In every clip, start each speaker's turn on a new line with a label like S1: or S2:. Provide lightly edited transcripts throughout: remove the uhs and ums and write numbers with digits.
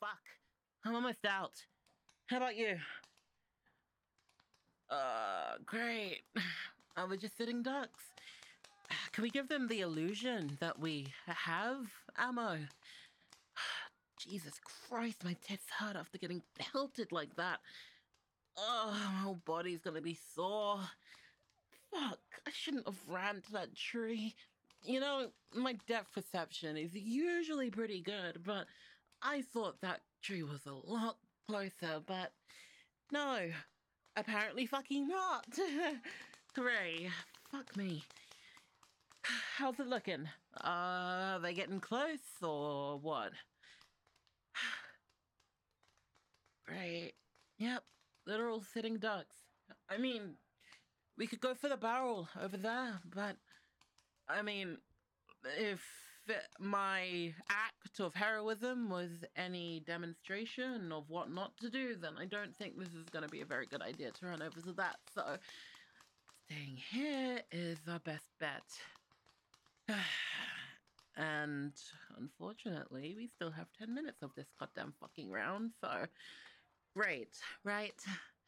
S1: fuck. I'm almost out. How about you? Great. We're just sitting ducks. Can we give them the illusion that we have ammo? Jesus Christ, my tits hurt after getting pelted like that. Oh, my whole body's gonna be sore. Fuck, I shouldn't have ran to that tree. You know, my depth perception is usually pretty good, but I thought that tree was a lot closer, but no, apparently fucking not. Hooray, fuck me. How's it looking? Are they getting close or what? Great. Yep, literal sitting ducks. I mean, we could go for the barrel over there, but I mean, if my act of heroism was any demonstration of what not to do, then I don't think this is going to be a very good idea to run over to that. So staying here is our best bet. And unfortunately, we still have 10 minutes of this goddamn fucking round, so great, right?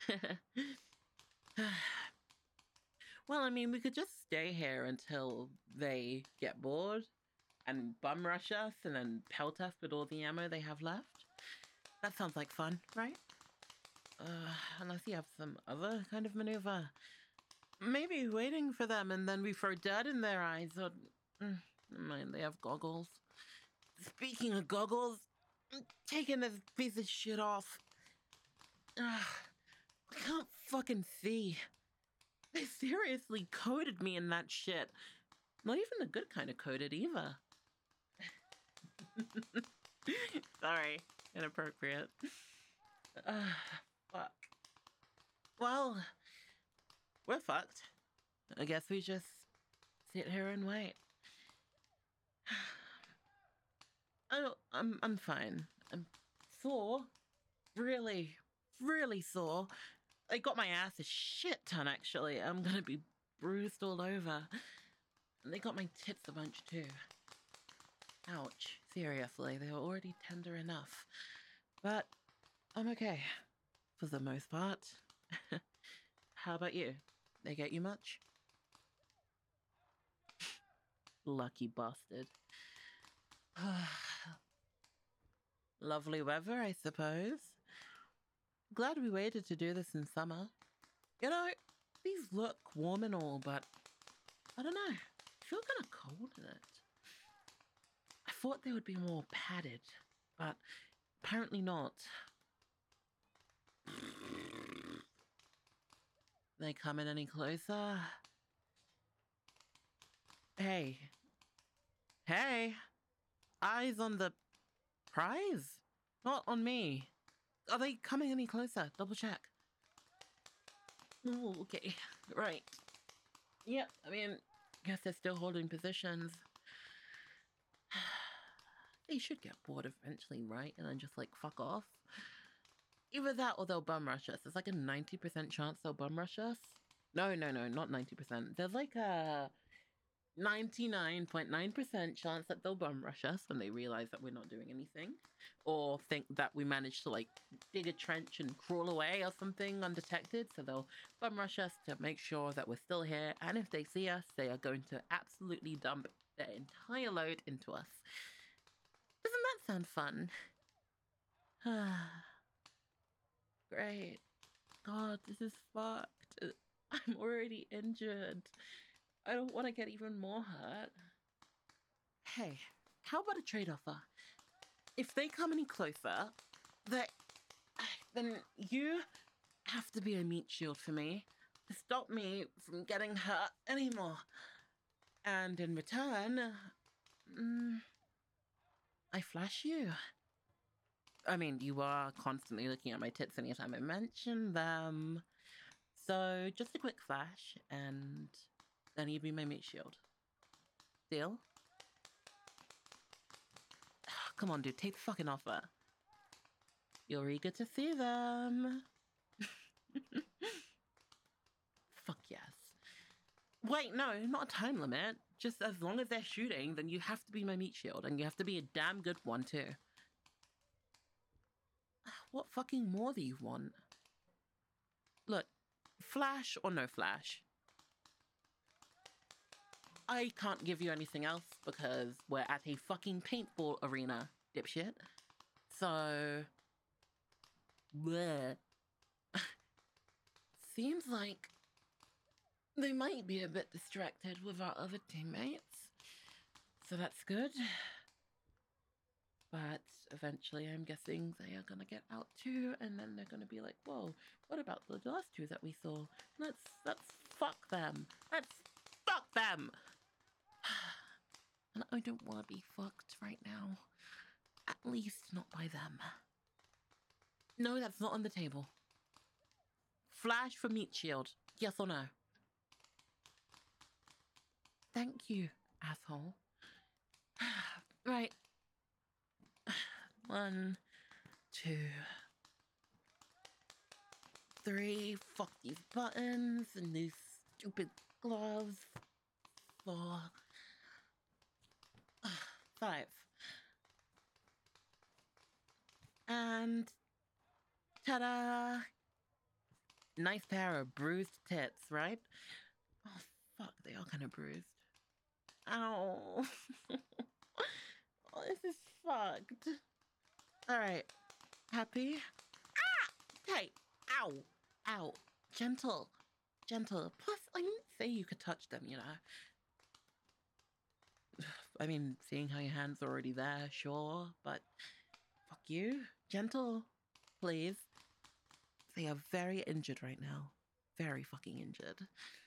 S1: Well, I mean, we could just stay here until they get bored and bum rush us and then pelt us with all the ammo they have left. That sounds like fun, right? Unless you have some other kind of maneuver. Maybe waiting for them and then we throw dirt in their eyes or... never mind, they have goggles. Speaking of goggles, I'm taking this piece of shit off. I can't fucking see. They seriously coated me in that shit. Not even the good kind of coated either. Sorry, inappropriate. Fuck. Well, we're fucked. I guess we just sit here and wait. I'm fine. I'm sore. Really, really sore. I got my ass a shit ton, actually. I'm gonna be bruised all over. And they got my tits a bunch, too. Ouch. Seriously, they were already tender enough. But I'm okay. For the most part. How about you? They get you much? Lucky bastard. Lovely weather, I suppose. Glad we waited to do this in summer. You know, these look warm and all, but I don't know. I feel kind of cold in it. I thought they would be more padded, but apparently not. They coming any closer? Hey. Hey! Eyes on the prize? Not on me. Are they coming any closer? Double check. Ooh, okay. Right. Yep, I mean, guess they're still holding positions. They should get bored eventually, right? And then just, like, fuck off. Either that or they'll bum rush us. There's like a 90% chance they'll bum rush us. No, not 90%. There's like a 99.9% chance that they'll bum rush us when they realize that we're not doing anything, or think that we managed to like dig a trench and crawl away or something undetected, so they'll bum rush us to make sure that we're still here, and if they see us, they are going to absolutely dump their entire load into us. Doesn't that sound fun? Great. God, this is fucked. I'm already injured. I don't want to get even more hurt. Hey, how about a trade offer? If they come any closer, then you have to be a meat shield for me to stop me from getting hurt anymore. And in return, I flash you. I mean, you are constantly looking at my tits anytime I mention them. So just a quick flash, and then you'd be my meat shield. Deal? Come on, dude, take the fucking offer. You're eager to see them. Fuck yes. Wait, no, not a time limit. Just as long as they're shooting, then you have to be my meat shield, and you have to be a damn good one, too. What fucking more do you want? Look, flash or no flash, I can't give you anything else because we're at a fucking paintball arena, dipshit. So, bleh. Seems like they might be a bit distracted with our other teammates. So that's good. But eventually I'm guessing they are gonna get out too, and then they're gonna be like, whoa, what about the last two that we saw? Let's fuck them. Let's fuck them. And I don't want to be fucked right now. At least not by them. No, that's not on the table. Flash for meat shield. Yes or no? Thank you, asshole. Right. 1, 2, 3. Fuck these buttons and these stupid gloves. 4, 5. And ta-da! Nice pair of bruised tits, right? Oh, fuck, they are kind of bruised. Ow. Oh, this is fucked. Alright. Happy? Ah! Hey! Ow! Ow. Gentle. Gentle. Plus, I didn't say you could touch them, you know. I mean, seeing how your hand's already there, sure, but fuck you. Gentle, please. They are very injured right now. Very fucking injured.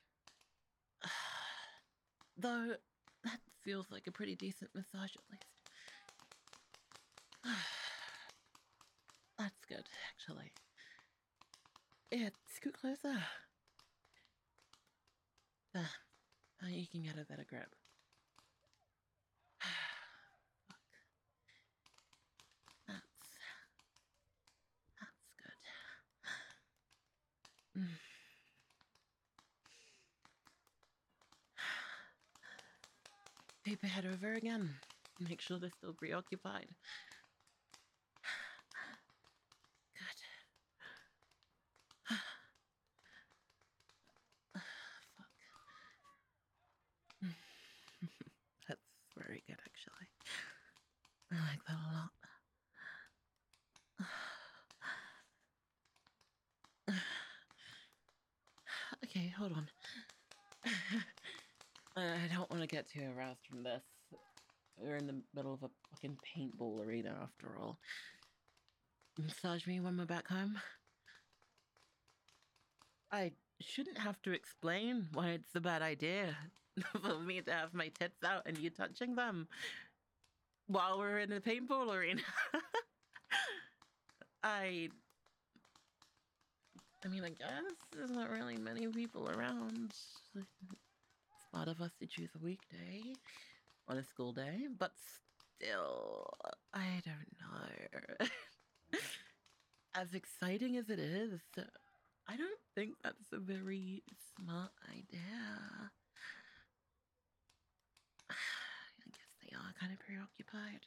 S1: Though, that feels like a pretty decent massage at least. That's good, actually. Yeah, scoot closer. There. Now you can get a better grip. Fuck. That's good. Peep ahead over again. Make sure they're still preoccupied. Good. Fuck. That's very good, actually. I like that a lot. Okay, hold on. I don't want to get too aroused from this. We're in the middle of a fucking paintball arena, after all. Massage me when we're back home. I shouldn't have to explain why it's a bad idea for me to have my tits out and you touching them while we're in a paintball arena. I mean, I guess there's not really many people around. It's smart of us to choose a weekday on a school day, but still, I don't know. As exciting as it is, I don't think that's a very smart idea. I guess they are kind of preoccupied.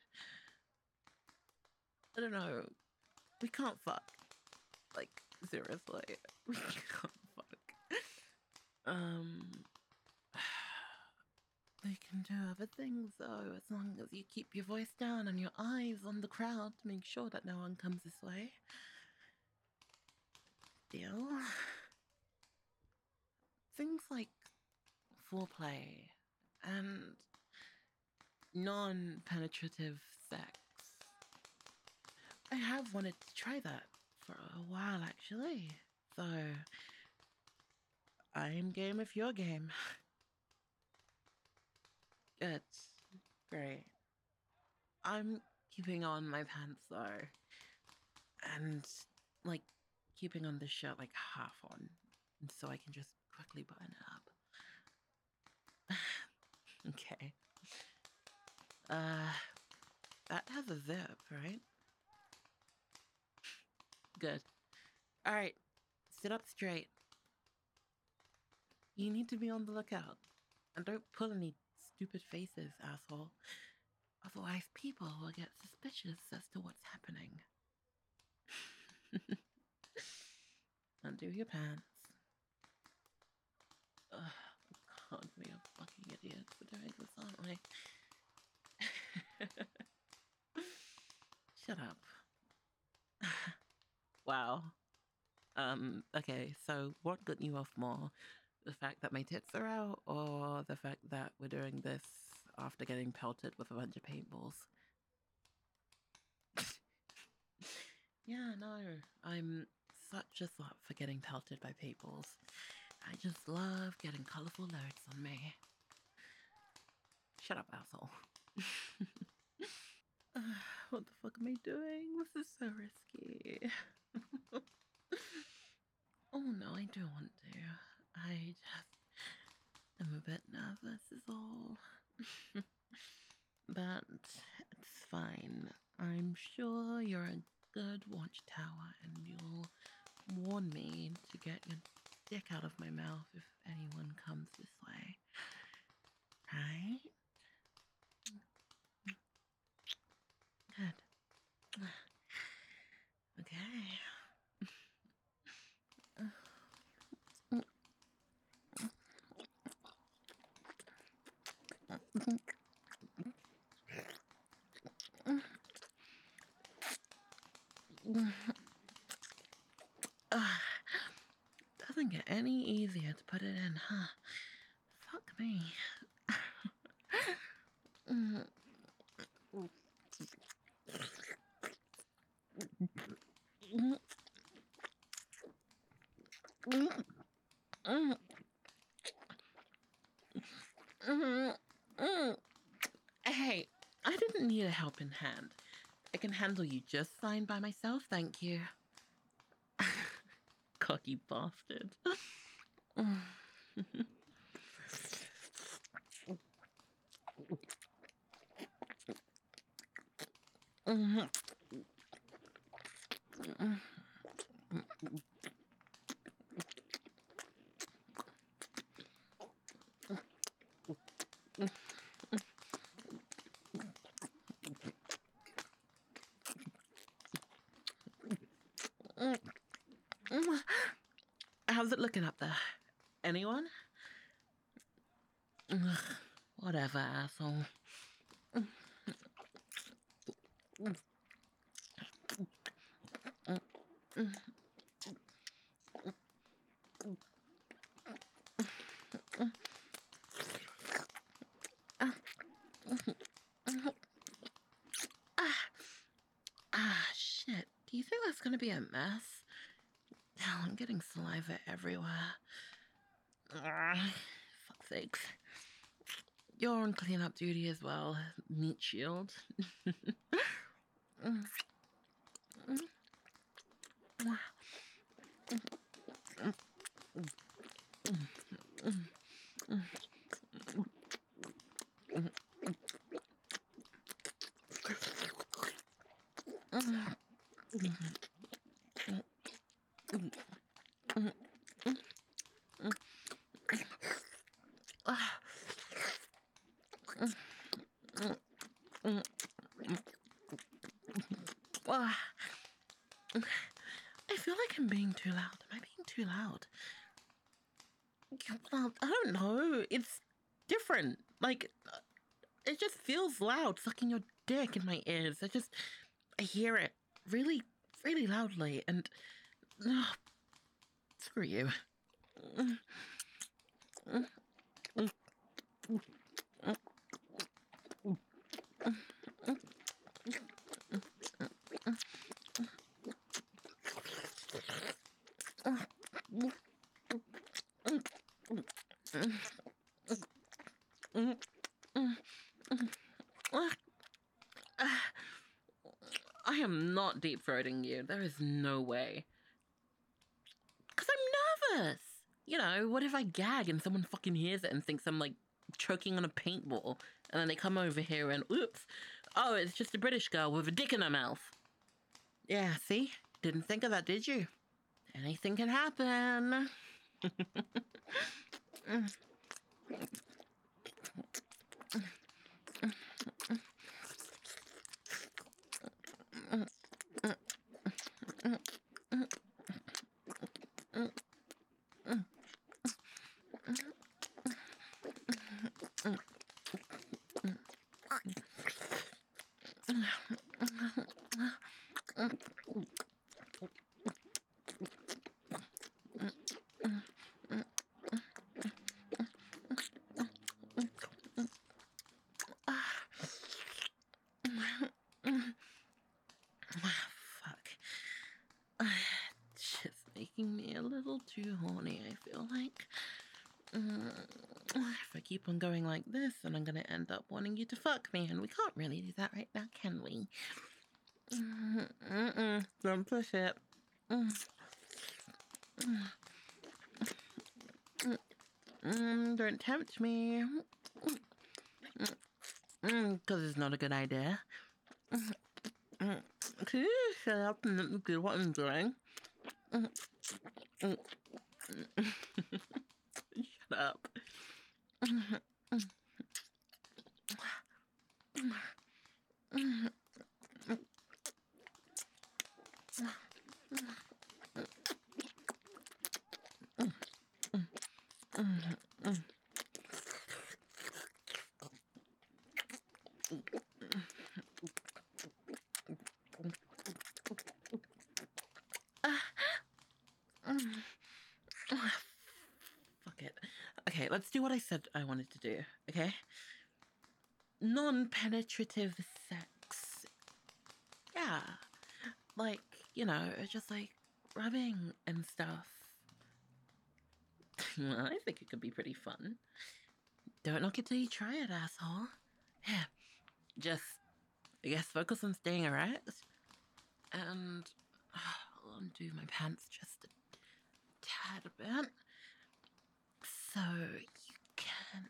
S1: I don't know. We can't fuck. Like, seriously. We can't fuck. We can do other things though, as long as you keep your voice down and your eyes on the crowd to make sure that no one comes this way. Deal? Things like foreplay and non-penetrative sex. I have wanted to try that for a while, actually. So, I'm game if you're game. Good. Great. I'm keeping on my pants, though. And, like, keeping on this shirt, like, half on. So I can just quickly button it up. Okay. That has a zip, right? Good. Alright. Sit up straight. You need to be on the lookout. And don't pull any stupid faces, asshole. Otherwise, people will get suspicious as to what's happening. undo your pants. Ugh, God, we are fucking idiots for doing this, aren't we? Shut up. Wow. Okay, so what got you off more? The fact that my tits are out, or the fact that we're doing this after getting pelted with a bunch of paintballs? Yeah, no, I'm such a slut for getting pelted by paintballs. I just love getting colourful loads on me. Shut up, asshole. What the fuck am I doing? This is so risky. Oh no, I do want to. I just am a bit nervous is all. But it's fine. I'm sure you're a good watchtower and you'll warn me to get your dick out of my mouth if anyone comes this way. Right? Good. Okay. Doesn't get any easier to put it in, huh? Fuck me. Hey, I didn't need a helping hand. I can handle you just fine by myself, thank you. Cocky bastard. How's it looking up there? Anyone? Whatever, asshole. Shit. Do you think that's gonna be a mess? Hell, I'm getting saliva everywhere. Fuck's sakes. You're on cleanup duty as well, meat shield. I feel like I'm being too loud. Am I being too loud? Well, I don't know. It's different. Like, it just feels loud sucking your dick in my ears. I hear it really, really loudly, and screw you. I am not deep throating you. There is no way. Because I'm nervous. You know, what if I gag and someone fucking hears it and thinks I'm like choking on a paintball, and then they come over here and oops, oh, it's just a British girl with a dick in her mouth. Yeah, see? Didn't think of that, did you? Anything can happen. too horny, I feel like. If I keep on going like this, then I'm gonna end up wanting you to fuck me, and we can't really do that right now, can we? Don't push it. Don't tempt me. Because it's not a good idea. Can you shut up and let me do what I'm doing? Shut up. Fuck it. Okay, let's do what I said I wanted to do, okay? Non-penetrative sex. Yeah. Like, you know, just like rubbing and stuff. Well, I think it could be pretty fun. Don't knock it till you try it, asshole. Yeah. Just, I guess, focus on staying erect. And I'll undo my pants just a tad bit. So you can...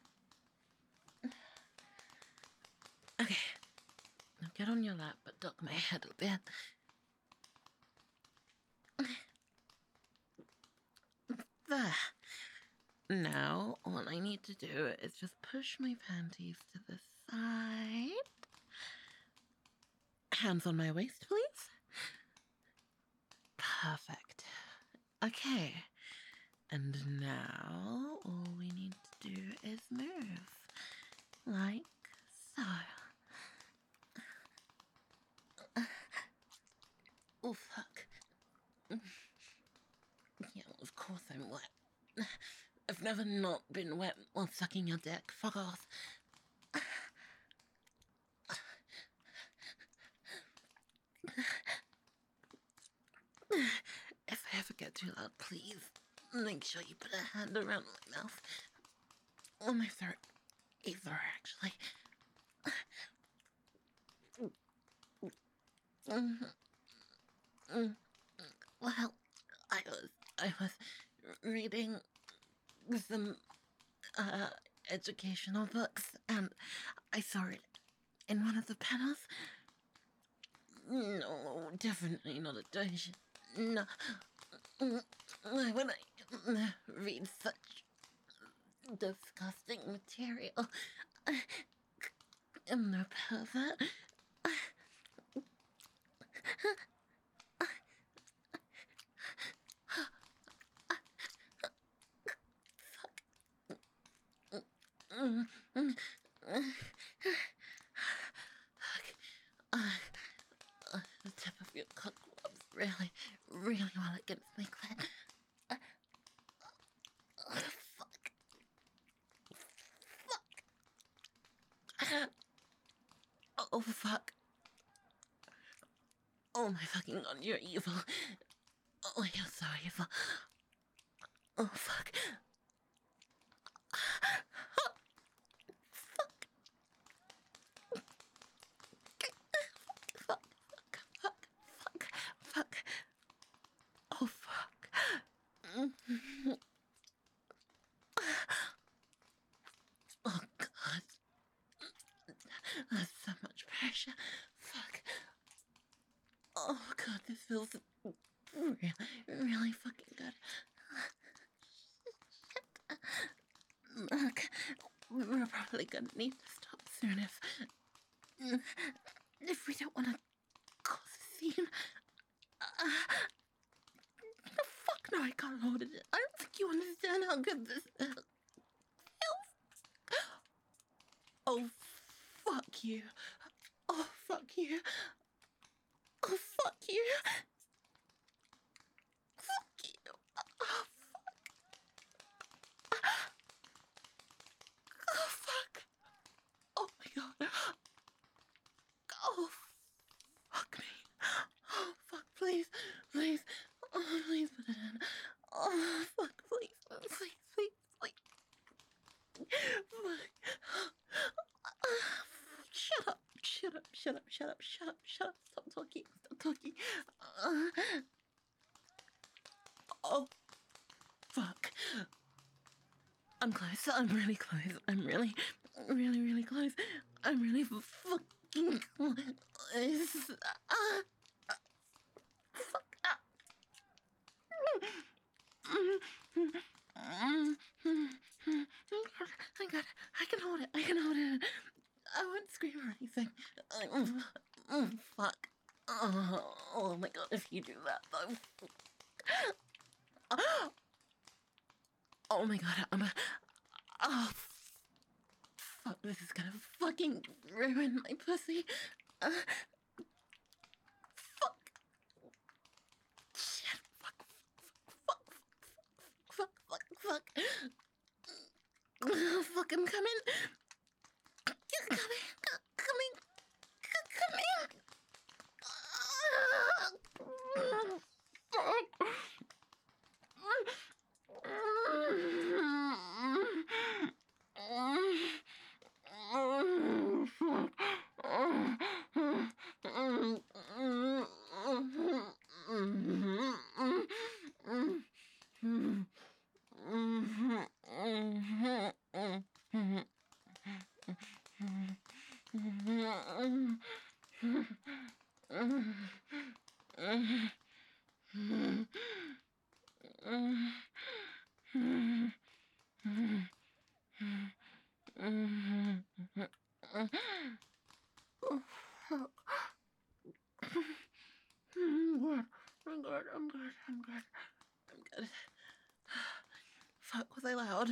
S1: Okay. Now get on your lap, but duck my head a bit. There. Now, all I need to do is just push my panties to the side. Hands on my waist, please. Perfect. Okay. And now, all we need to do is move. Like so. Oh, fuck. Yeah, of course I'm wet. I've never not been wet while sucking your dick. Fuck off. If I ever get too loud, please make sure you put a hand around my mouth. Or my throat. Either, actually. Well, I was reading some educational books, and I saw it in one of the panels. No, definitely not a dungeon. No. Why would I read such disgusting material? I'm no pervert. The tip of your cock rubs really, really well against my clit. Fuck. Fuck. Oh, fuck. Oh my fucking god, you're evil. Oh, you're so evil. Oh, fuck. Fuck. Oh, fuck. Oh, God. That's so much pressure. Fuck. Oh, God, this feels really, really fucking good. Look, we're probably gonna need to stop soon if we don't want to cause a scene. Fuck no, I can't hold it. I don't think you understand how good this feels. Oh, fuck you. Oh, fuck you. Oh, fuck you. Fuck you. Oh, fuck. Oh, fuck. Oh, my God. Oh, fuck me. Oh, fuck, please. Please. Oh, please put it in. Oh, Oh, fuck. I'm close. I'm really close. I'm really, really, really close. I'm really fucking close. Fuck. I got it. I can hold it. I can hold it. I won't scream or anything. Fuck. Oh my god, if you do that though. Oh my god, oh, fuck, this is gonna fucking ruin my pussy. Fuck. Shit, fuck, fuck. Fuck, I'm coming. Coming. I'm good. Fuck, was I loud?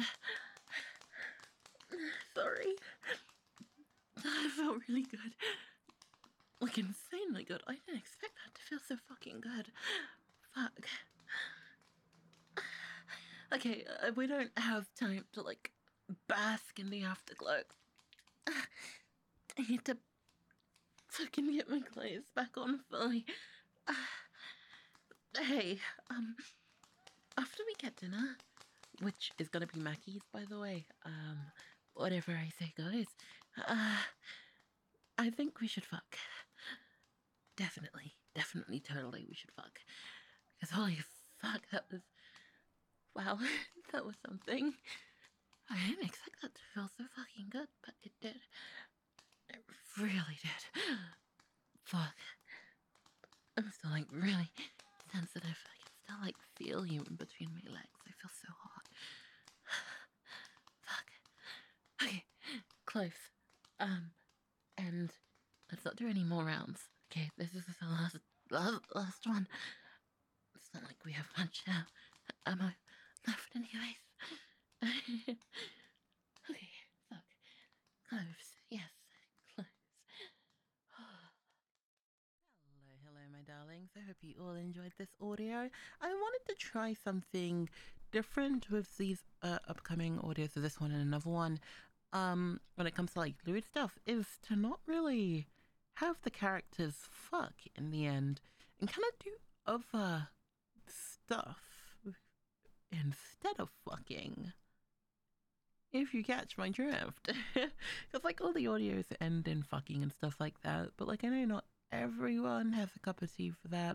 S1: Sorry. I felt really good. Like, insanely good. I didn't expect that to feel so fucking good. Fuck. Okay, we don't have time to, like, bask in the afterglow. I need to fucking get my clothes back on fully. Hey, after we get dinner, which is gonna be Mackey's, by the way, whatever I say goes, I think we should fuck. Definitely, totally, we should fuck. Because holy fuck, that was, wow, that was something. I didn't expect that to feel so fucking good, but it did. It really did. Fuck. I'm still, like, really sensitive. I can still, like, feel you in between my legs. I feel so hot. Fuck. Okay, close. And let's not do any more rounds. Okay, this is the last one. It's not like we have much ammo left anyways. Okay, fuck. Close. Yes, close. Hello, my darlings. I hope you all enjoyed this audio. I wanted to try something different with these upcoming audios, so this one and another one. When it comes to like lewd stuff, is to not really have the characters fuck in the end and kind of do other stuff instead of fucking. If you catch my drift. Because like all the audios end in fucking and stuff like that, but like I know not everyone has a cup of tea for that.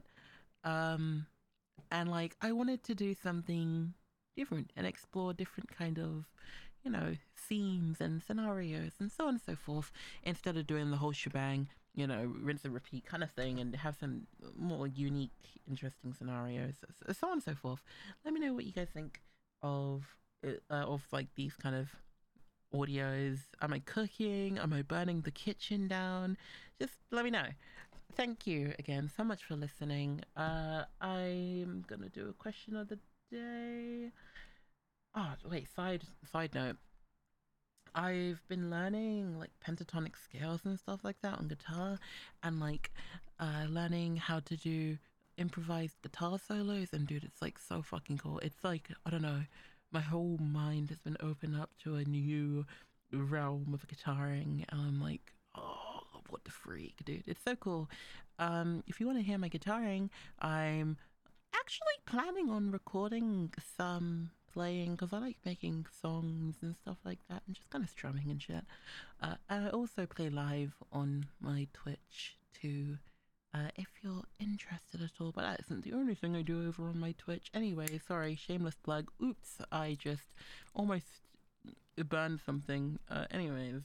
S1: And like I wanted to do something different and explore different kind of, you know, themes and scenarios and so on and so forth, instead of doing the whole shebang, you know, rinse and repeat kind of thing, and have some more unique, interesting scenarios, so on and so forth. Let me know what you guys think of like these kind of audios. Am I cooking? Am I burning the kitchen down? Just let me know. Thank you again so much for listening. I'm gonna do a question of the day. Oh wait, side note. I've been learning like pentatonic scales and stuff like that on guitar, and like learning how to do improvised guitar solos. And dude, it's like so fucking cool. It's like, I don't know, my whole mind has been opened up to a new realm of guitaring, and I'm like, oh, what the freak, dude! It's so cool. If you want to hear my guitaring, I'm actually planning on recording some playing, because I like making songs and stuff like that and just kind of strumming and shit. And I also play live on my Twitch too. if you're interested at all. But that isn't the only thing I do over on my Twitch. Anyway, sorry, shameless plug. Oops, I just almost burned something. Anyways,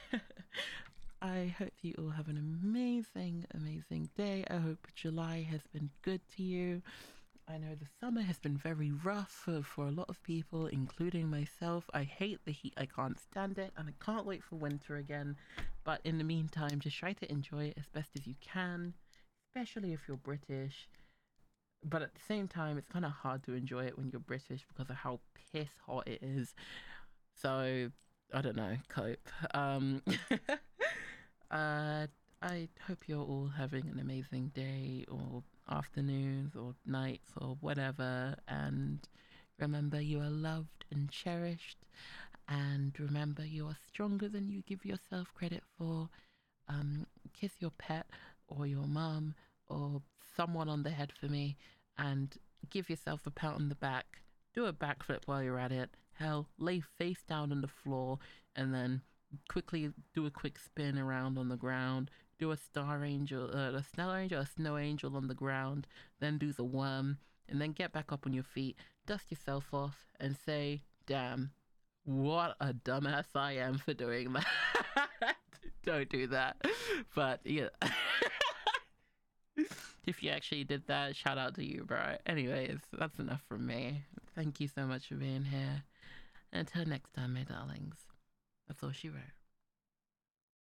S1: I hope you all have an amazing, amazing day. I hope July has been good to you. I know the summer has been very rough for a lot of people, including myself. I hate the heat, I can't stand it, and I can't wait for winter again. But in the meantime, just try to enjoy it as best as you can, especially if you're British. But at the same time, it's kind of hard to enjoy it when you're British because of how piss hot it is. So, I don't know, cope. uh, I hope you're all having an amazing day or afternoons or nights or whatever. And remember, you are loved and cherished. And remember, you are stronger than you give yourself credit for. Kiss your pet or your mum or someone on the head for me and give yourself a pat on the back. Do a backflip while you're at it. Hell, lay face down on the floor and then quickly do a quick spin around on the ground. Do a a snow angel on the ground. Then do the worm and then get back up on your feet. Dust yourself off and say, "Damn, what a dumbass I am for doing that." Don't do that. But yeah. If you actually did that, shout out to you, bro. Anyways, that's enough from me. Thank you so much for being here. Until next time, my darlings. That's all she wrote.